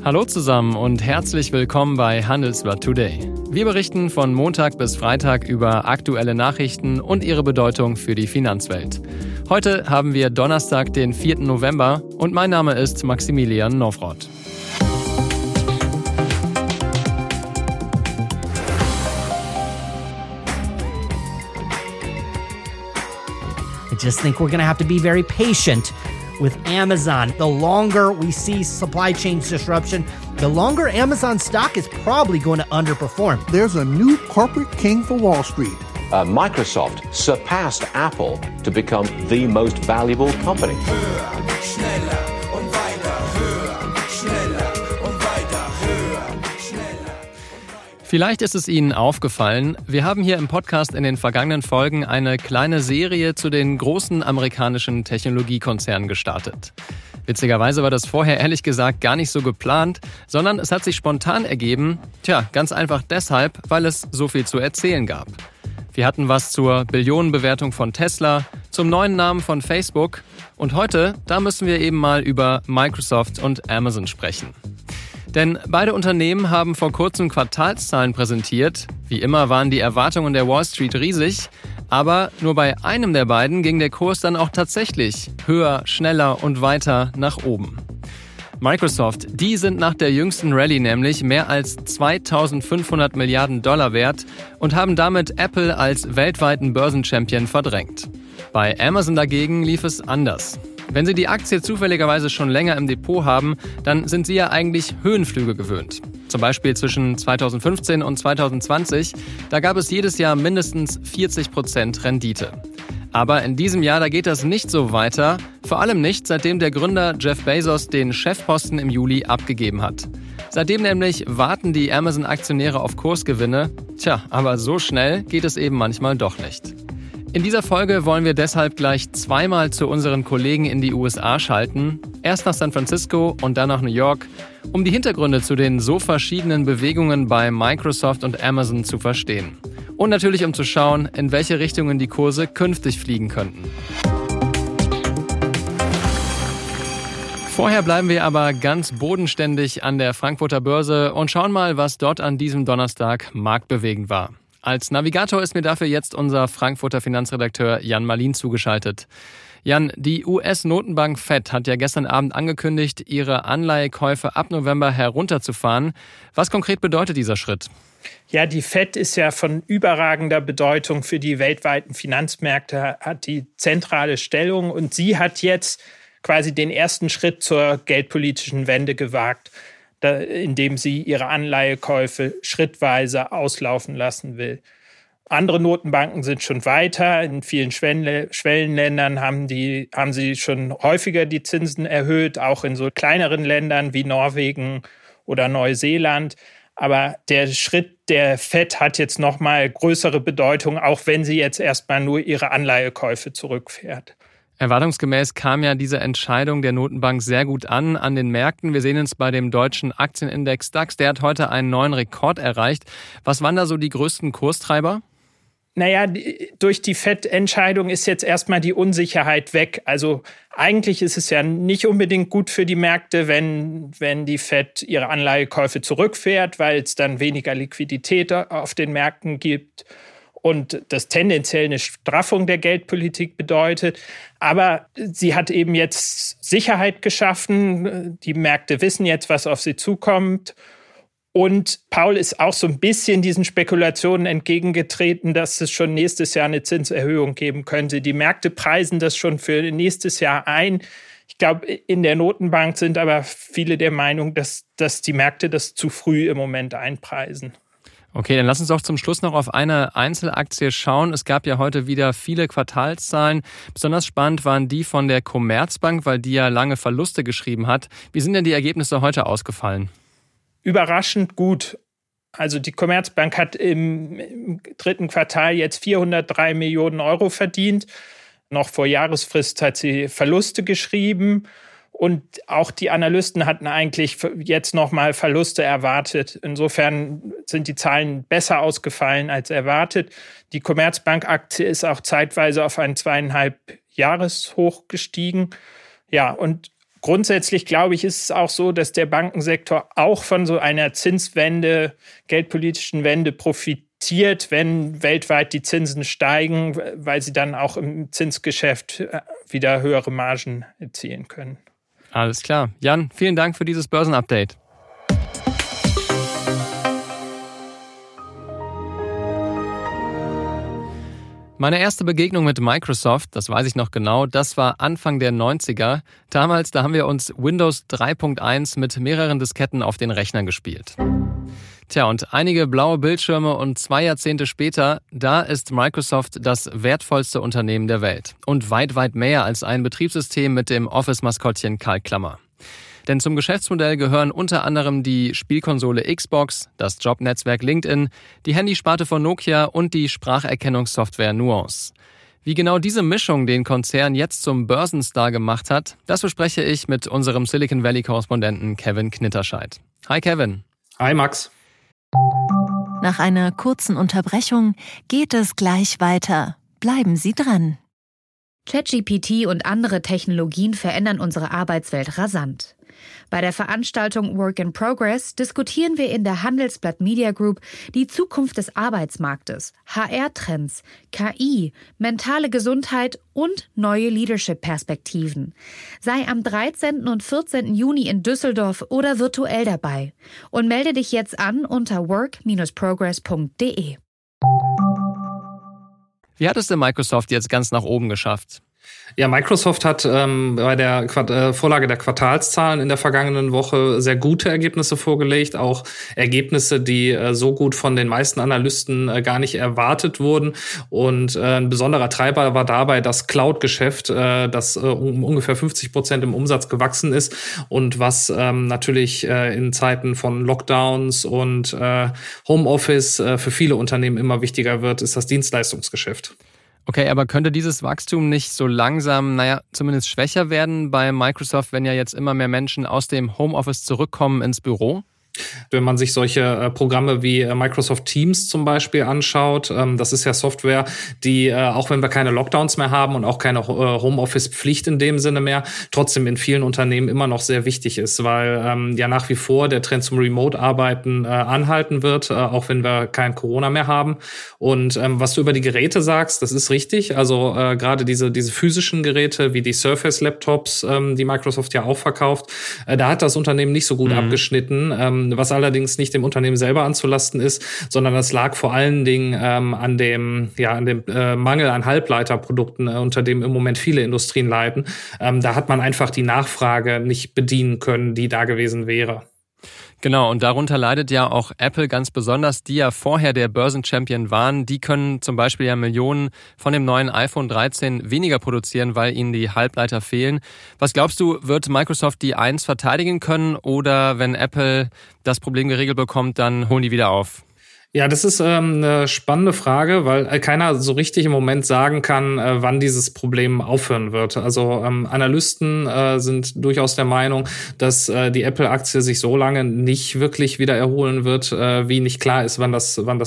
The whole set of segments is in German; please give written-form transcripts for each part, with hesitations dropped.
Hallo zusammen und herzlich willkommen bei Handelsblatt Today. Wir berichten von Montag bis Freitag über aktuelle Nachrichten und ihre Bedeutung für die Finanzwelt. Heute haben wir Donnerstag, den 4. November und mein Name ist Maximilian Nowroth. I just think we're going to have to be very patient with Amazon. The longer we see supply chain disruption, the longer Amazon stock is probably going to underperform. There's a new corporate king for Wall Street. Microsoft surpassed Apple to become the most valuable company. Höher, schneller und weiter, höher, schneller und weiter, höher, schneller. Vielleicht ist es Ihnen aufgefallen, wir haben hier im Podcast in den vergangenen Folgen eine kleine Serie zu den großen amerikanischen Technologiekonzernen gestartet. Witzigerweise war das vorher ehrlich gesagt gar nicht so geplant, sondern es hat sich spontan ergeben, ganz einfach deshalb, weil es so viel zu erzählen gab. Wir hatten was zur Billionenbewertung von Tesla, zum neuen Namen von Facebook und heute, da müssen wir eben mal über Microsoft und Amazon sprechen. Denn beide Unternehmen haben vor kurzem Quartalszahlen präsentiert. Wie immer waren die Erwartungen der Wall Street riesig, aber nur bei einem der beiden ging der Kurs dann auch tatsächlich höher, schneller und weiter nach oben. Microsoft, die sind nach der jüngsten Rallye nämlich mehr als 2.500 Milliarden Dollar wert und haben damit Apple als weltweiten Börsenchampion verdrängt. Bei Amazon dagegen lief es anders. Wenn Sie die Aktie zufälligerweise schon länger im Depot haben, dann sind Sie ja eigentlich Höhenflüge gewöhnt. Zum Beispiel zwischen 2015 und 2020, da gab es jedes Jahr mindestens 40% Rendite. Aber in diesem Jahr, da geht das nicht so weiter, vor allem nicht, seitdem der Gründer Jeff Bezos den Chefposten im Juli abgegeben hat. Seitdem nämlich warten die Amazon-Aktionäre auf Kursgewinne, aber so schnell geht es eben manchmal doch nicht. In dieser Folge wollen wir deshalb gleich zweimal zu unseren Kollegen in die USA schalten. Erst nach San Francisco und dann nach New York, um die Hintergründe zu den so verschiedenen Bewegungen bei Microsoft und Amazon zu verstehen. Und natürlich um zu schauen, in welche Richtungen die Kurse künftig fliegen könnten. Vorher bleiben wir aber ganz bodenständig an der Frankfurter Börse und schauen mal, was dort an diesem Donnerstag marktbewegend war. Als Navigator ist mir dafür jetzt unser Frankfurter Finanzredakteur Jan Malin zugeschaltet. Jan, die US-Notenbank Fed hat ja gestern Abend angekündigt, ihre Anleihekäufe ab November herunterzufahren. Was konkret bedeutet dieser Schritt? Ja, die Fed ist ja von überragender Bedeutung für die weltweiten Finanzmärkte, hat die zentrale Stellung und sie hat jetzt quasi den ersten Schritt zur geldpolitischen Wende gewagt, indem sie ihre Anleihekäufe schrittweise auslaufen lassen will. Andere Notenbanken sind schon weiter. In vielen Schwellenländern haben sie schon häufiger die Zinsen erhöht, auch in so kleineren Ländern wie Norwegen oder Neuseeland. Aber der Schritt der Fed hat jetzt nochmal größere Bedeutung, auch wenn sie jetzt erstmal nur ihre Anleihekäufe zurückfährt. Erwartungsgemäß kam ja diese Entscheidung der Notenbank sehr gut an den Märkten. Wir sehen es bei dem deutschen Aktienindex DAX. Der hat heute einen neuen Rekord erreicht. Was waren da so die größten Kurstreiber? Naja, durch die FED-Entscheidung ist jetzt erstmal die Unsicherheit weg. Also eigentlich ist es ja nicht unbedingt gut für die Märkte, wenn die FED ihre Anleihekäufe zurückfährt, weil es dann weniger Liquidität auf den Märkten gibt und das tendenziell eine Straffung der Geldpolitik bedeutet. Aber sie hat eben jetzt Sicherheit geschaffen. Die Märkte wissen jetzt, was auf sie zukommt. Und Paul ist auch so ein bisschen diesen Spekulationen entgegengetreten, dass es schon nächstes Jahr eine Zinserhöhung geben könnte. Die Märkte preisen das schon für nächstes Jahr ein. Ich glaube, in der Notenbank sind aber viele der Meinung, dass die Märkte das zu früh im Moment einpreisen. Okay, dann lass uns doch zum Schluss noch auf eine Einzelaktie schauen. Es gab ja heute wieder viele Quartalszahlen. Besonders spannend waren die von der Commerzbank, weil die ja lange Verluste geschrieben hat. Wie sind denn die Ergebnisse heute ausgefallen? Überraschend gut. Also die Commerzbank hat im dritten Quartal jetzt 403 Millionen Euro verdient. Noch vor Jahresfrist hat sie Verluste geschrieben. Und auch die Analysten hatten eigentlich jetzt nochmal Verluste erwartet. Insofern sind die Zahlen besser ausgefallen als erwartet. Die Commerzbank-Aktie ist auch zeitweise auf ein 2,5-Jahres-Hoch gestiegen. Ja, und grundsätzlich, glaube ich, ist es auch so, dass der Bankensektor auch von so einer Zinswende, geldpolitischen Wende profitiert, wenn weltweit die Zinsen steigen, weil sie dann auch im Zinsgeschäft wieder höhere Margen erzielen können. Alles klar. Jan, vielen Dank für dieses Börsenupdate. Meine erste Begegnung mit Microsoft, das weiß ich noch genau, das war Anfang der 90er. Damals, da haben wir uns Windows 3.1 mit mehreren Disketten auf den Rechnern gespielt. Tja, und einige blaue Bildschirme und 2 Jahrzehnte später, da ist Microsoft das wertvollste Unternehmen der Welt. Und weit, weit mehr als ein Betriebssystem mit dem Office-Maskottchen Karl Klammer. Denn zum Geschäftsmodell gehören unter anderem die Spielkonsole Xbox, das Jobnetzwerk LinkedIn, die Handysparte von Nokia und die Spracherkennungssoftware Nuance. Wie genau diese Mischung den Konzern jetzt zum Börsenstar gemacht hat, das bespreche ich mit unserem Silicon Valley-Korrespondenten Kevin Knitterscheid. Hi Kevin. Hi Max. Nach einer kurzen Unterbrechung geht es gleich weiter. Bleiben Sie dran. ChatGPT und andere Technologien verändern unsere Arbeitswelt rasant. Bei der Veranstaltung Work in Progress diskutieren wir in der Handelsblatt Media Group die Zukunft des Arbeitsmarktes, HR-Trends, KI, mentale Gesundheit und neue Leadership-Perspektiven. Sei am 13. und 14. Juni in Düsseldorf oder virtuell dabei und melde dich jetzt an unter work-progress.de. Wie hat es denn Microsoft jetzt ganz nach oben geschafft? Ja, Microsoft hat bei der Vorlage der Quartalszahlen in der vergangenen Woche sehr gute Ergebnisse vorgelegt, auch Ergebnisse, die so gut von den meisten Analysten gar nicht erwartet wurden. Und ein besonderer Treiber war dabei das Cloud-Geschäft, das um ungefähr 50% im Umsatz gewachsen ist und was natürlich in Zeiten von Lockdowns und Homeoffice für viele Unternehmen immer wichtiger wird, ist das Dienstleistungsgeschäft. Okay, aber könnte dieses Wachstum nicht so langsam, zumindest schwächer werden bei Microsoft, wenn ja jetzt immer mehr Menschen aus dem Homeoffice zurückkommen ins Büro? Wenn man sich solche Programme wie Microsoft Teams zum Beispiel anschaut, das ist ja Software, die, auch wenn wir keine Lockdowns mehr haben und auch keine Homeoffice-Pflicht in dem Sinne mehr, trotzdem in vielen Unternehmen immer noch sehr wichtig ist, weil ja nach wie vor der Trend zum Remote-Arbeiten anhalten wird, auch wenn wir kein Corona mehr haben. Und was du über die Geräte sagst, das ist richtig. Also gerade diese physischen Geräte wie die Surface-Laptops, die Microsoft ja auch verkauft, da hat das Unternehmen nicht so gut abgeschnitten. Was allerdings nicht dem Unternehmen selber anzulasten ist, sondern das lag vor allen Dingen an dem Mangel an Halbleiterprodukten, unter dem im Moment viele Industrien leiden. Da hat man einfach die Nachfrage nicht bedienen können, die da gewesen wäre. Genau, und darunter leidet ja auch Apple ganz besonders, die ja vorher der Börsenchampion waren. Die können zum Beispiel ja Millionen von dem neuen iPhone 13 weniger produzieren, weil ihnen die Halbleiter fehlen. Was glaubst du, wird Microsoft die 1 verteidigen können oder wenn Apple das Problem geregelt bekommt, dann holen die wieder auf? Ja, das ist eine spannende Frage, weil keiner so richtig im Moment sagen kann, wann dieses Problem aufhören wird. Also Analysten sind durchaus der Meinung, dass die Apple-Aktie sich so lange nicht wirklich wieder erholen wird, wie nicht klar ist, wann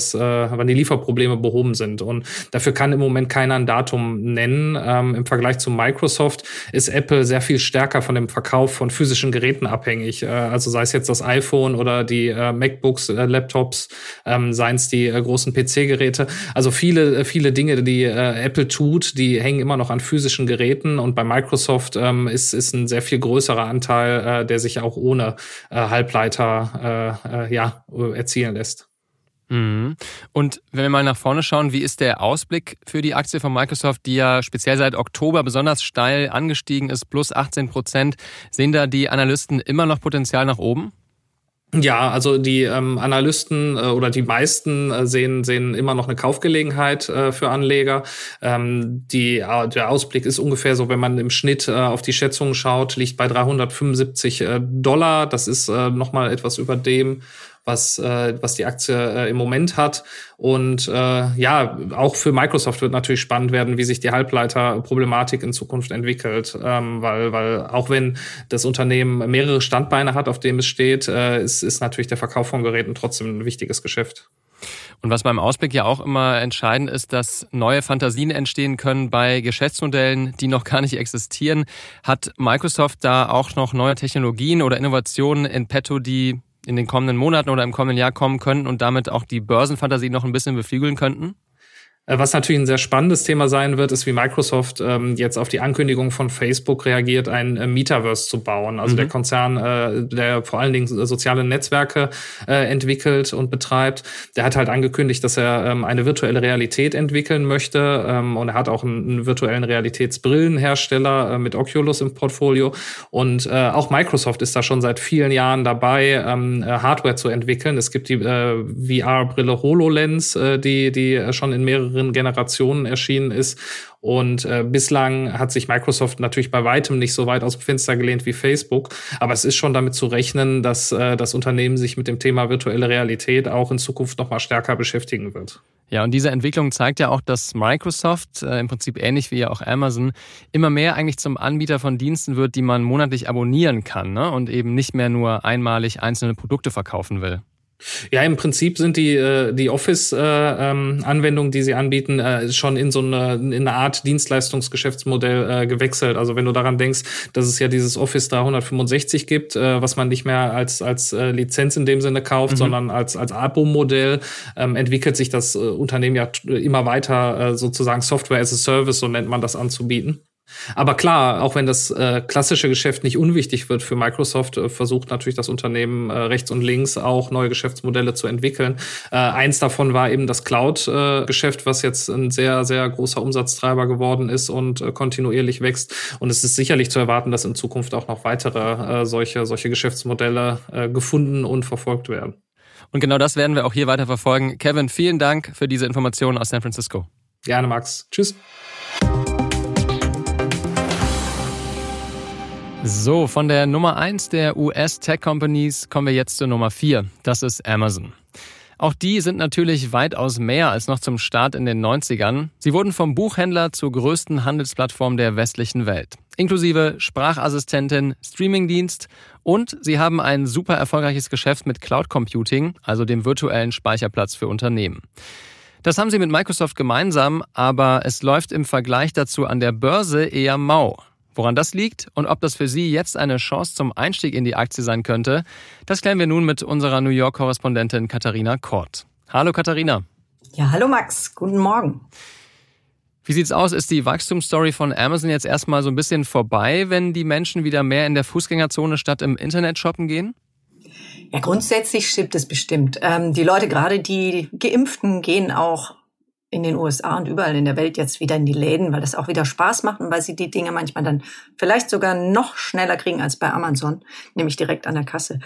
die Lieferprobleme behoben sind. Und dafür kann im Moment keiner ein Datum nennen. Im Vergleich zu Microsoft ist Apple sehr viel stärker von dem Verkauf von physischen Geräten abhängig. Also sei es jetzt das iPhone oder die MacBooks, Laptops, seien es die großen PC-Geräte. Also viele Dinge, die Apple tut, die hängen immer noch an physischen Geräten. Und bei Microsoft ist ein sehr viel größerer Anteil, der sich auch ohne Halbleiter erzielen lässt. Mhm. Und wenn wir mal nach vorne schauen, wie ist der Ausblick für die Aktie von Microsoft, die ja speziell seit Oktober besonders steil angestiegen ist, plus 18%. Sehen da die Analysten immer noch Potenzial nach oben? Ja, also die Analysten oder die meisten sehen immer noch eine Kaufgelegenheit für Anleger. Der Ausblick ist ungefähr so, wenn man im Schnitt auf die Schätzungen schaut, liegt bei $375. Das ist nochmal etwas über dem, was die Aktie im Moment hat. Und auch für Microsoft wird natürlich spannend werden, wie sich die Halbleiterproblematik in Zukunft entwickelt. Weil auch wenn das Unternehmen mehrere Standbeine hat, auf dem es steht, ist natürlich der Verkauf von Geräten trotzdem ein wichtiges Geschäft. Und was beim Ausblick ja auch immer entscheidend ist, dass neue Fantasien entstehen können bei Geschäftsmodellen, die noch gar nicht existieren. Hat Microsoft da auch noch neue Technologien oder Innovationen in petto, die in den kommenden Monaten oder im kommenden Jahr kommen könnten und damit auch die Börsenfantasie noch ein bisschen beflügeln könnten? Was natürlich ein sehr spannendes Thema sein wird, ist, wie Microsoft jetzt auf die Ankündigung von Facebook reagiert, ein Metaverse zu bauen. Also der Konzern, der vor allen Dingen soziale Netzwerke entwickelt und betreibt, der hat halt angekündigt, dass er eine virtuelle Realität entwickeln möchte. Und er hat auch einen virtuellen Realitätsbrillenhersteller mit Oculus im Portfolio. Und auch Microsoft ist da schon seit vielen Jahren dabei, Hardware zu entwickeln. Es gibt die VR-Brille HoloLens, die schon in mehreren Generationen erschienen ist. Und bislang hat sich Microsoft natürlich bei weitem nicht so weit aus dem Fenster gelehnt wie Facebook. Aber es ist schon damit zu rechnen, dass das Unternehmen sich mit dem Thema virtuelle Realität auch in Zukunft noch mal stärker beschäftigen wird. Ja, und diese Entwicklung zeigt ja auch, dass Microsoft, im Prinzip ähnlich wie ja auch Amazon, immer mehr eigentlich zum Anbieter von Diensten wird, die man monatlich abonnieren kann, ne? Und eben nicht mehr nur einmalig einzelne Produkte verkaufen will. Ja, im Prinzip sind die Office-Anwendungen, die sie anbieten, schon in eine Art Dienstleistungsgeschäftsmodell gewechselt. Also wenn du daran denkst, dass es ja dieses Office 365 gibt, was man nicht mehr als Lizenz in dem Sinne kauft, sondern als Abo-Modell, entwickelt sich das Unternehmen ja immer weiter, sozusagen Software as a Service, so nennt man das, anzubieten. Aber klar, auch wenn das klassische Geschäft nicht unwichtig wird für Microsoft, versucht natürlich das Unternehmen rechts und links auch neue Geschäftsmodelle zu entwickeln. Eins davon war eben das Cloud-Geschäft, was jetzt ein sehr, sehr großer Umsatztreiber geworden ist und kontinuierlich wächst. Und es ist sicherlich zu erwarten, dass in Zukunft auch noch weitere solche Geschäftsmodelle gefunden und verfolgt werden. Und genau das werden wir auch hier weiter verfolgen. Kevin, vielen Dank für diese Informationen aus San Francisco. Gerne, Max. Tschüss. So, von der Nummer 1 der US-Tech-Companies kommen wir jetzt zur Nummer 4. Das ist Amazon. Auch die sind natürlich weitaus mehr als noch zum Start in den 90ern. Sie wurden vom Buchhändler zur größten Handelsplattform der westlichen Welt. Inklusive Sprachassistentin, Streamingdienst und sie haben ein super erfolgreiches Geschäft mit Cloud Computing, also dem virtuellen Speicherplatz für Unternehmen. Das haben sie mit Microsoft gemeinsam, aber es läuft im Vergleich dazu an der Börse eher mau. Woran das liegt und ob das für Sie jetzt eine Chance zum Einstieg in die Aktie sein könnte, das klären wir nun mit unserer New York-Korrespondentin Katharina Kort. Hallo Katharina. Ja, hallo Max. Guten Morgen. Wie sieht's aus? Ist die Wachstumsstory von Amazon jetzt erstmal so ein bisschen vorbei, wenn die Menschen wieder mehr in der Fußgängerzone statt im Internet shoppen gehen? Ja, grundsätzlich stimmt es bestimmt. Die Leute, gerade die Geimpften, gehen auch in den USA und überall in der Welt jetzt wieder in die Läden, weil das auch wieder Spaß macht und weil sie die Dinge manchmal dann vielleicht sogar noch schneller kriegen als bei Amazon, nämlich direkt an der Kasse.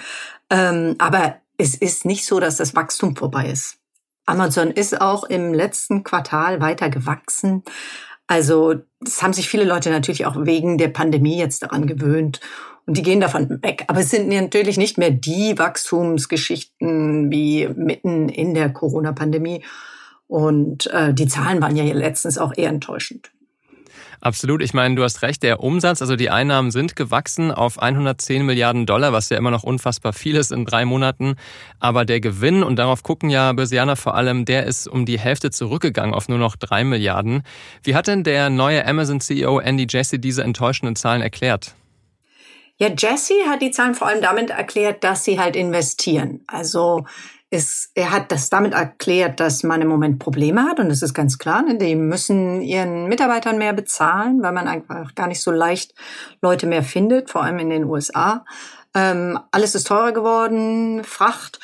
Aber es ist nicht so, dass das Wachstum vorbei ist. Amazon ist auch im letzten Quartal weiter gewachsen. Also das haben sich viele Leute natürlich auch wegen der Pandemie jetzt daran gewöhnt. Und die gehen davon weg. Aber es sind natürlich nicht mehr die Wachstumsgeschichten wie mitten in der Corona-Pandemie. Und die Zahlen waren ja letztens auch eher enttäuschend. Absolut. Ich meine, du hast recht, der Umsatz, also die Einnahmen sind gewachsen auf 110 Milliarden $, was ja immer noch unfassbar viel ist in 3 Monaten. Aber der Gewinn, und darauf gucken ja Börsianer vor allem, der ist um die Hälfte zurückgegangen auf nur noch 3 Milliarden. Wie hat denn der neue Amazon-CEO Andy Jassy diese enttäuschenden Zahlen erklärt? Ja, Jassy hat die Zahlen vor allem damit erklärt, dass sie halt investieren. Also er hat das damit erklärt, dass man im Moment Probleme hat. Und das ist ganz klar. Ne? Die müssen ihren Mitarbeitern mehr bezahlen, weil man einfach gar nicht so leicht Leute mehr findet, vor allem in den USA. Alles ist teurer geworden, Fracht.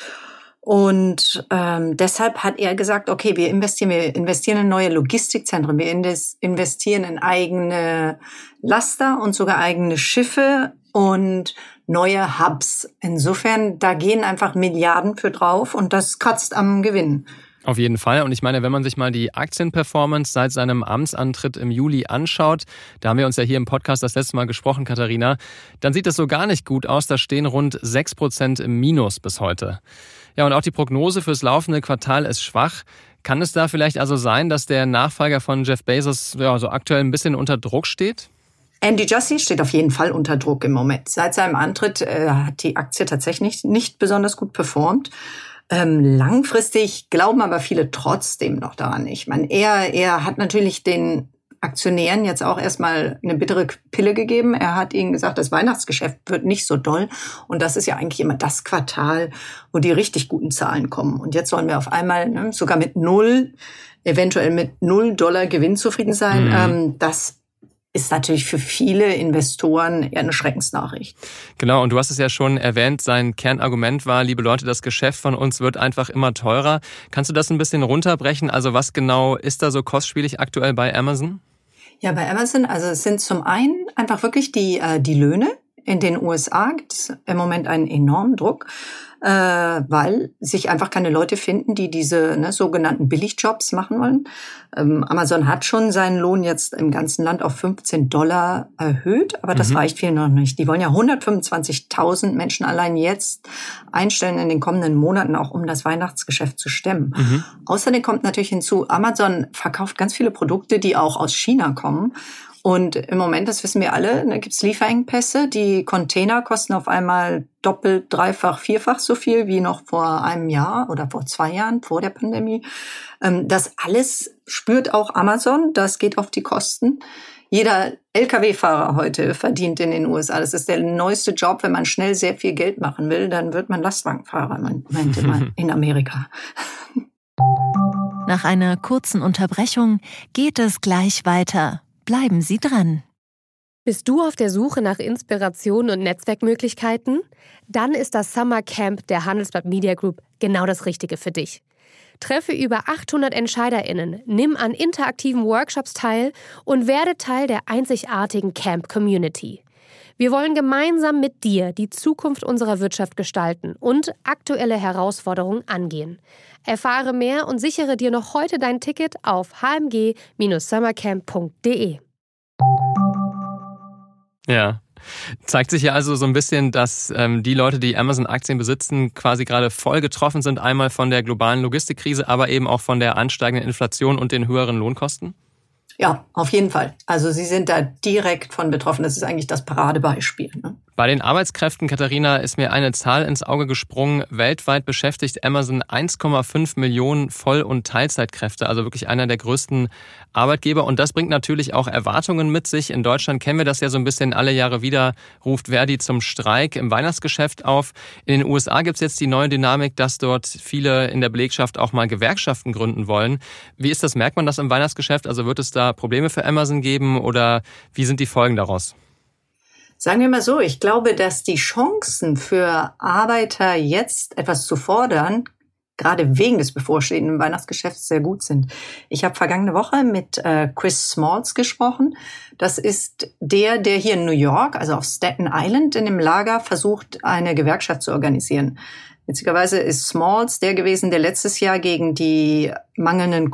Und deshalb hat er gesagt, okay, wir investieren in neue Logistikzentren, wir investieren in eigene Laster und sogar eigene Schiffe und neue Hubs. Insofern, da gehen einfach Milliarden für drauf und das kratzt am Gewinn. Auf jeden Fall. Und ich meine, wenn man sich mal die Aktienperformance seit seinem Amtsantritt im Juli anschaut, da haben wir uns ja hier im Podcast das letzte Mal gesprochen, Katharina, dann sieht das so gar nicht gut aus. Da stehen rund 6% im Minus bis heute. Ja, und auch die Prognose fürs laufende Quartal ist schwach. Kann es da vielleicht also sein, dass der Nachfolger von Jeff Bezos so aktuell ein bisschen unter Druck steht? Andy Jassy steht auf jeden Fall unter Druck im Moment. Seit seinem Antritt hat die Aktie tatsächlich nicht besonders gut performt. Langfristig glauben aber viele trotzdem noch daran. Ich meine, er hat natürlich den Aktionären jetzt auch erstmal eine bittere Pille gegeben. Er hat ihnen gesagt, das Weihnachtsgeschäft wird nicht so doll. Und das ist ja eigentlich immer das Quartal, wo die richtig guten Zahlen kommen. Und jetzt sollen wir auf einmal sogar mit eventuell mit $0 Gewinn zufrieden sein. Das ist natürlich für viele Investoren eher eine Schreckensnachricht. Genau, und du hast es ja schon erwähnt, sein Kernargument war, liebe Leute, das Geschäft von uns wird einfach immer teurer. Kannst du das ein bisschen runterbrechen? Also was genau ist da so kostspielig aktuell bei Amazon? Ja, bei Amazon, also es sind zum einen einfach wirklich die Löhne. In den USA gibt es im Moment einen enormen Druck, weil sich einfach keine Leute finden, die diese sogenannten Billigjobs machen wollen. Amazon hat schon seinen Lohn jetzt im ganzen Land auf $15 erhöht, aber das reicht vielen noch nicht. Die wollen ja 125.000 Menschen allein jetzt einstellen in den kommenden Monaten, auch um das Weihnachtsgeschäft zu stemmen. Außerdem kommt natürlich hinzu, Amazon verkauft ganz viele Produkte, die auch aus China kommen. Und im Moment, das wissen wir alle, da gibt's Lieferengpässe. Die Container kosten auf einmal doppelt, dreifach, vierfach so viel wie noch vor einem Jahr oder vor 2 Jahren, vor der Pandemie. Das alles spürt auch Amazon. Das geht auf die Kosten. Jeder Lkw-Fahrer heute verdient in den USA. Das ist der neueste Job. Wenn man schnell sehr viel Geld machen will, dann wird man Lastwagenfahrer, meinte man in Amerika. Nach einer kurzen Unterbrechung geht es gleich weiter. Bleiben Sie dran. Bist du auf der Suche nach Inspiration und Netzwerkmöglichkeiten? Dann ist das Summer Camp der Handelsblatt Media Group genau das Richtige für dich. Treffe über 800 EntscheiderInnen, nimm an interaktiven Workshops teil und werde Teil der einzigartigen Camp-Community. Wir wollen gemeinsam mit dir die Zukunft unserer Wirtschaft gestalten und aktuelle Herausforderungen angehen. Erfahre mehr und sichere dir noch heute dein Ticket auf hmg-summercamp.de. Ja, zeigt sich ja also so ein bisschen, dass die Leute, die Amazon-Aktien besitzen, quasi gerade voll getroffen sind, einmal von der globalen Logistikkrise, aber eben auch von der ansteigenden Inflation und den höheren Lohnkosten? Ja, auf jeden Fall. Also sie sind da direkt von betroffen. Das ist eigentlich das Paradebeispiel. Bei den Arbeitskräften, Katharina, ist mir eine Zahl ins Auge gesprungen. Weltweit beschäftigt Amazon 1,5 Millionen Voll- und Teilzeitkräfte, also wirklich einer der größten Arbeitgeber. Und das bringt natürlich auch Erwartungen mit sich. In Deutschland kennen wir das ja so ein bisschen alle Jahre wieder, ruft Verdi zum Streik im Weihnachtsgeschäft auf. In den USA gibt es jetzt die neue Dynamik, dass dort viele in der Belegschaft auch mal Gewerkschaften gründen wollen. Wie ist das? Merkt man das im Weihnachtsgeschäft? Also wird es da Probleme für Amazon geben oder wie sind die Folgen daraus? Sagen wir mal so, ich glaube, dass die Chancen für Arbeiter jetzt etwas zu fordern, gerade wegen des bevorstehenden Weihnachtsgeschäfts sehr gut sind. Ich habe vergangene Woche mit Chris Smalls gesprochen. Das ist der hier in New York, also auf Staten Island in dem Lager, versucht, eine Gewerkschaft zu organisieren. Witzigerweise ist Smalls der gewesen, der letztes Jahr gegen die mangelnden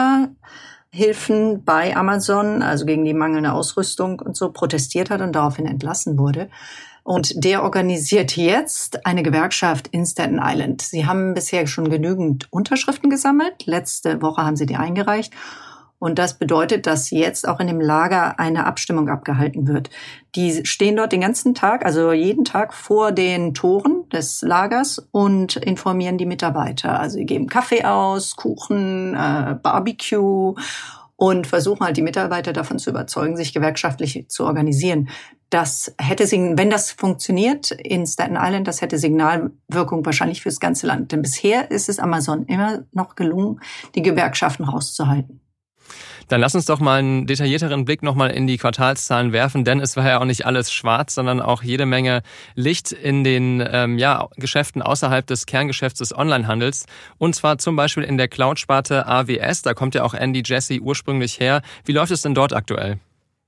Corona-Hilfen bei Amazon, also gegen die mangelnde Ausrüstung und so, protestiert hat und daraufhin entlassen wurde. Und der organisiert jetzt eine Gewerkschaft in Staten Island. Sie haben bisher schon genügend Unterschriften gesammelt. Letzte Woche haben sie die eingereicht. Und das bedeutet, dass jetzt auch in dem Lager eine Abstimmung abgehalten wird. Die stehen dort den ganzen Tag, also jeden Tag vor den Toren des Lagers und informieren die Mitarbeiter. Also sie geben Kaffee aus, Kuchen, Barbecue und versuchen halt die Mitarbeiter davon zu überzeugen, sich gewerkschaftlich zu organisieren. Das hätte, wenn das funktioniert in Staten Island, das hätte Signalwirkung wahrscheinlich fürs ganze Land. Denn bisher ist es Amazon immer noch gelungen, die Gewerkschaften rauszuhalten. Dann lass uns doch mal einen detaillierteren Blick nochmal in die Quartalszahlen werfen, denn es war ja auch nicht alles schwarz, sondern auch jede Menge Licht in den Geschäften außerhalb des Kerngeschäfts des Onlinehandels. Und zwar zum Beispiel in der Cloud-Sparte AWS, da kommt ja auch Andy Jassy ursprünglich her. Wie läuft es denn dort aktuell?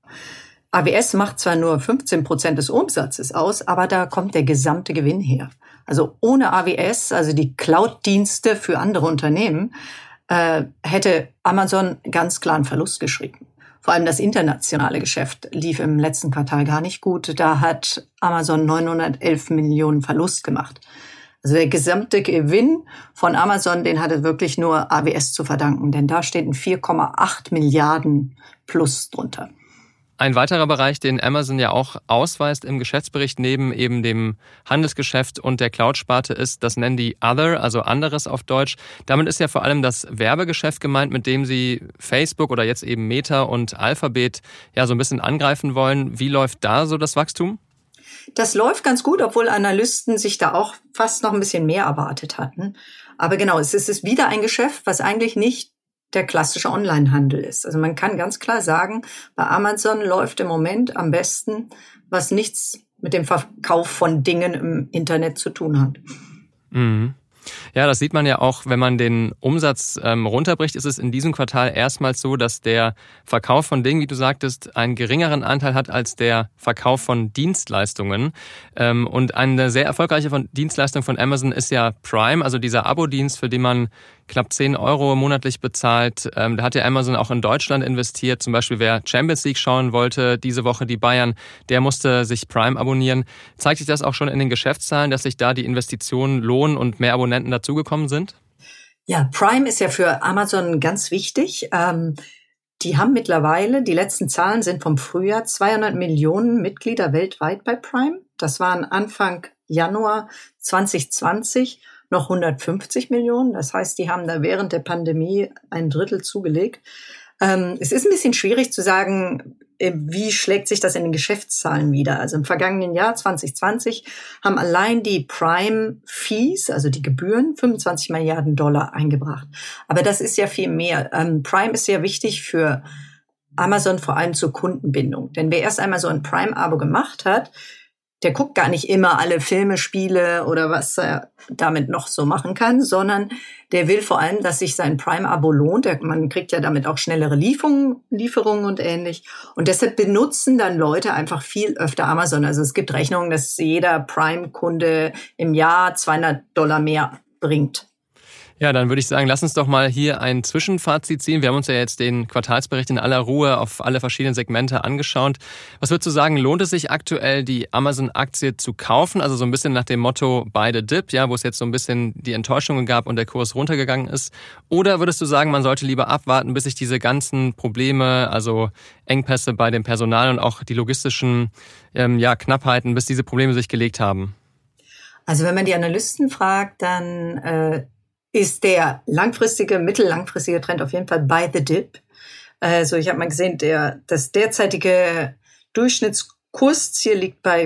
AWS macht zwar nur 15% des Umsatzes aus, aber da kommt der gesamte Gewinn her. Also ohne AWS, also die Cloud-Dienste für andere Unternehmen, hätte Amazon ganz klar einen Verlust geschrieben. Vor allem das internationale Geschäft lief im letzten Quartal gar nicht gut. Da hat Amazon 911 Millionen Verlust gemacht. Also der gesamte Gewinn von Amazon, den hatte wirklich nur AWS zu verdanken, denn da steht ein 4,8 Milliarden Plus drunter. Ein weiterer Bereich, den Amazon ja auch ausweist im Geschäftsbericht neben eben dem Handelsgeschäft und der Cloud-Sparte ist, das nennen die Other, also anderes auf Deutsch. Damit ist ja vor allem das Werbegeschäft gemeint, mit dem sie Facebook oder jetzt eben Meta und Alphabet ja so ein bisschen angreifen wollen. Wie läuft da so das Wachstum? Das läuft ganz gut, obwohl Analysten sich da auch fast noch ein bisschen mehr erwartet hatten. Aber genau, es ist wieder ein Geschäft, was eigentlich nicht der klassische Onlinehandel ist. Also man kann ganz klar sagen, bei Amazon läuft im Moment am besten, was nichts mit dem Verkauf von Dingen im Internet zu tun hat. Mhm. Ja, das sieht man ja auch, wenn man den Umsatz runterbricht, ist es in diesem Quartal erstmals so, dass der Verkauf von Dingen, wie du sagtest, einen geringeren Anteil hat als der Verkauf von Dienstleistungen. Und eine sehr erfolgreiche Dienstleistung von Amazon ist ja Prime, also dieser Abo-Dienst, für den man knapp 10 € monatlich bezahlt. Da hat ja Amazon auch in Deutschland investiert. Zum Beispiel, wer Champions League schauen wollte, diese Woche die Bayern, der musste sich Prime abonnieren. Zeigt sich das auch schon in den Geschäftszahlen, dass sich da die Investitionen lohnen und mehr Abonnenten dazugekommen sind? Ja, Prime ist ja für Amazon ganz wichtig. Die haben mittlerweile, die letzten Zahlen sind vom Frühjahr, 200 Millionen Mitglieder weltweit bei Prime. Das waren Anfang Januar 2020 noch 150 Millionen. Das heißt, die haben da während der Pandemie ein Drittel zugelegt. Es ist ein bisschen schwierig zu sagen, wie schlägt sich das in den Geschäftszahlen wieder. Also im vergangenen Jahr 2020 haben allein die Prime-Fees, also die Gebühren, 25 Milliarden $ eingebracht. Aber das ist ja viel mehr. Prime ist sehr wichtig für Amazon, vor allem zur Kundenbindung. Denn wer erst einmal so ein Prime-Abo gemacht hat, der guckt gar nicht immer alle Filme, Spiele oder was er damit noch so machen kann, sondern der will vor allem, dass sich sein Prime-Abo lohnt. Man kriegt ja damit auch schnellere Lieferungen und ähnlich. Und deshalb benutzen dann Leute einfach viel öfter Amazon. Also es gibt Rechnungen, dass jeder Prime-Kunde im Jahr $200 mehr bringt. Ja, dann würde ich sagen, lass uns doch mal hier ein Zwischenfazit ziehen. Wir haben uns ja jetzt den Quartalsbericht in aller Ruhe auf alle verschiedenen Segmente angeschaut. Was würdest du sagen, lohnt es sich aktuell, die Amazon-Aktie zu kaufen? Also so ein bisschen nach dem Motto Buy the Dip, ja, wo es jetzt so ein bisschen die Enttäuschungen gab und der Kurs runtergegangen ist. Oder würdest du sagen, man sollte lieber abwarten, bis sich diese ganzen Probleme, also Engpässe bei dem Personal und auch die logistischen Knappheiten, bis diese Probleme sich gelegt haben? Also wenn man die Analysten fragt, dann ist der mittellangfristige Trend auf jeden Fall Buy the Dip. Also ich habe mal gesehen, das derzeitige Durchschnittskursziel liegt bei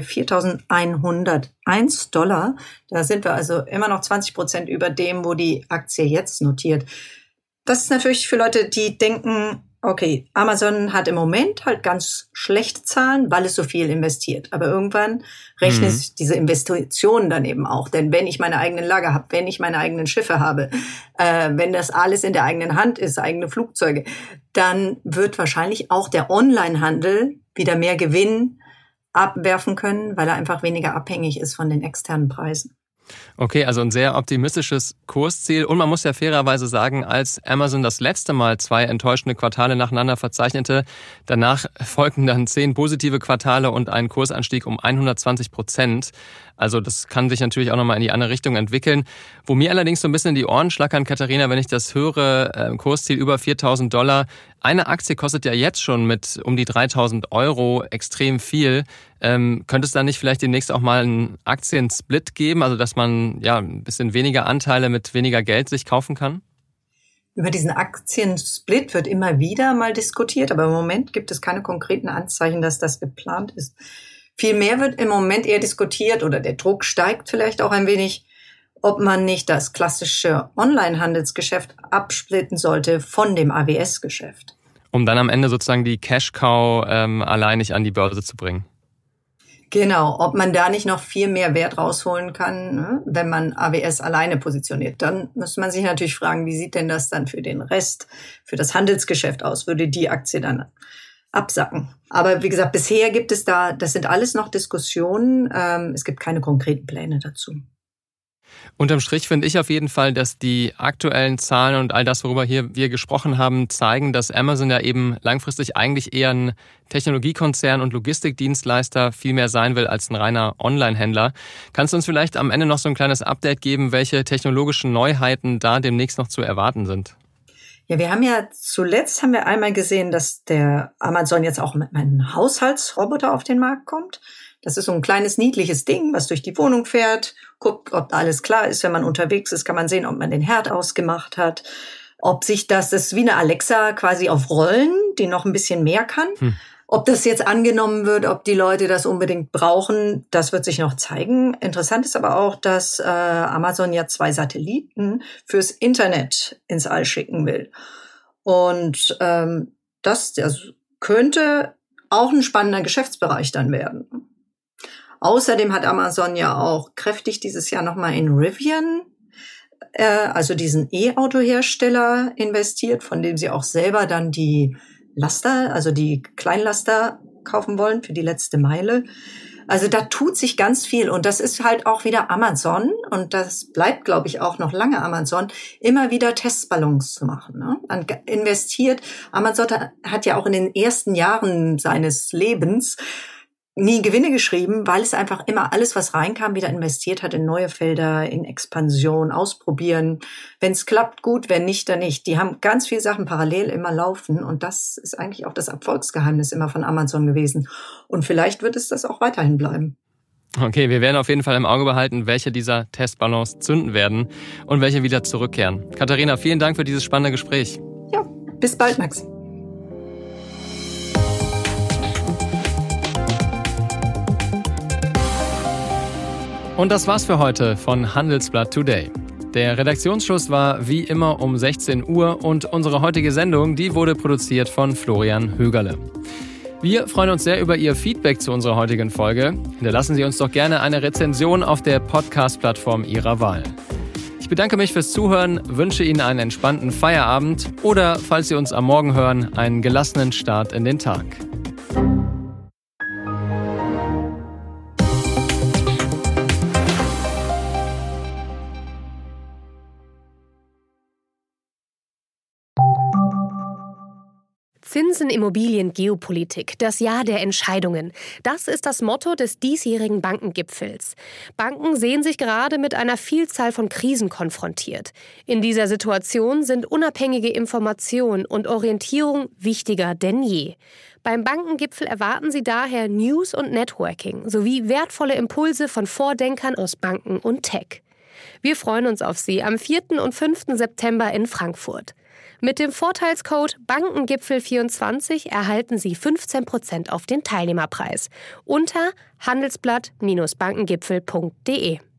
$4.101. Da sind wir also immer noch 20% über dem, wo die Aktie jetzt notiert. Das ist natürlich für Leute, die denken, okay, Amazon hat im Moment halt ganz schlechte Zahlen, weil es so viel investiert. Aber irgendwann rechnet sich diese Investitionen dann eben auch. Denn wenn ich meine eigenen Lager habe, wenn ich meine eigenen Schiffe habe, wenn das alles in der eigenen Hand ist, eigene Flugzeuge, dann wird wahrscheinlich auch der Onlinehandel wieder mehr Gewinn abwerfen können, weil er einfach weniger abhängig ist von den externen Preisen. Okay, also ein sehr optimistisches Kursziel. Und man muss ja fairerweise sagen, als Amazon das letzte Mal 2 enttäuschende Quartale nacheinander verzeichnete, danach folgten dann 10 positive Quartale und ein Kursanstieg um 120%. Also das kann sich natürlich auch nochmal in die andere Richtung entwickeln. Wo mir allerdings so ein bisschen die Ohren schlackern, Katharina, wenn ich das höre, Kursziel über $4.000. Eine Aktie kostet ja jetzt schon mit um die 3.000 € extrem viel. Könnte es da nicht vielleicht demnächst auch mal einen Aktiensplit geben, also dass man ja ein bisschen weniger Anteile mit weniger Geld sich kaufen kann? Über diesen Aktiensplit wird immer wieder mal diskutiert, aber im Moment gibt es keine konkreten Anzeichen, dass das geplant ist. Vielmehr wird im Moment eher diskutiert oder der Druck steigt vielleicht auch ein wenig, ob man nicht das klassische Online-Handelsgeschäft absplitten sollte von dem AWS-Geschäft. Um dann am Ende sozusagen die Cash-Cow alleinig an die Börse zu bringen. Genau, ob man da nicht noch viel mehr Wert rausholen kann, ne, wenn man AWS alleine positioniert. Dann müsste man sich natürlich fragen, wie sieht denn das dann für den Rest, für das Handelsgeschäft aus? Würde die Aktie dann absacken? Aber wie gesagt, bisher gibt es das sind alles noch Diskussionen. Es gibt keine konkreten Pläne dazu. Unterm Strich finde ich auf jeden Fall, dass die aktuellen Zahlen und all das, worüber wir gesprochen haben, zeigen, dass Amazon ja eben langfristig eigentlich eher ein Technologiekonzern und Logistikdienstleister viel mehr sein will als ein reiner Online-Händler. Kannst du uns vielleicht am Ende noch so ein kleines Update geben, welche technologischen Neuheiten da demnächst noch zu erwarten sind? Ja, wir haben ja zuletzt einmal gesehen, dass der Amazon jetzt auch mit einem Haushaltsroboter auf den Markt kommt. Das ist so ein kleines, niedliches Ding, was durch die Wohnung fährt, guckt, ob alles klar ist. Wenn man unterwegs ist, kann man sehen, ob man den Herd ausgemacht hat. Ob sich das ist wie eine Alexa quasi auf Rollen, die noch ein bisschen mehr kann. Ob das jetzt angenommen wird, ob die Leute das unbedingt brauchen, das wird sich noch zeigen. Interessant ist aber auch, dass Amazon ja 2 Satelliten fürs Internet ins All schicken will. Und das könnte auch ein spannender Geschäftsbereich dann werden. Außerdem hat Amazon ja auch kräftig dieses Jahr nochmal in Rivian, also diesen E-Auto-Hersteller, investiert, von dem sie auch selber dann die Laster, also die Kleinlaster kaufen wollen für die letzte Meile. Also da tut sich ganz viel und das ist halt auch wieder Amazon und das bleibt, glaube ich, auch noch lange Amazon, immer wieder Testballons zu machen. Ne? Man investiert, Amazon hat ja auch in den ersten Jahren seines Lebens nie Gewinne geschrieben, weil es einfach immer alles, was reinkam, wieder investiert hat in neue Felder, in Expansion, ausprobieren. Wenn es klappt, gut, wenn nicht, dann nicht. Die haben ganz viele Sachen parallel immer laufen und das ist eigentlich auch das Erfolgsgeheimnis immer von Amazon gewesen. Und vielleicht wird es das auch weiterhin bleiben. Okay, wir werden auf jeden Fall im Auge behalten, welche dieser Testballons zünden werden und welche wieder zurückkehren. Katharina, vielen Dank für dieses spannende Gespräch. Ja, bis bald, Max. Und das war's für heute von Handelsblatt Today. Der Redaktionsschluss war wie immer um 16 Uhr und unsere heutige Sendung, die wurde produziert von Florian Högerle. Wir freuen uns sehr über Ihr Feedback zu unserer heutigen Folge. Hinterlassen Sie uns doch gerne eine Rezension auf der Podcast-Plattform Ihrer Wahl. Ich bedanke mich fürs Zuhören, wünsche Ihnen einen entspannten Feierabend oder, falls Sie uns am Morgen hören, einen gelassenen Start in den Tag. Zinsen, Immobilien, Geopolitik, das Jahr der Entscheidungen. Das ist das Motto des diesjährigen Bankengipfels. Banken sehen sich gerade mit einer Vielzahl von Krisen konfrontiert. In dieser Situation sind unabhängige Information und Orientierung wichtiger denn je. Beim Bankengipfel erwarten Sie daher News und Networking sowie wertvolle Impulse von Vordenkern aus Banken und Tech. Wir freuen uns auf Sie am 4. und 5. September in Frankfurt. Mit dem Vorteilscode Bankengipfel24 erhalten Sie 15% auf den Teilnehmerpreis unter handelsblatt-bankengipfel.de.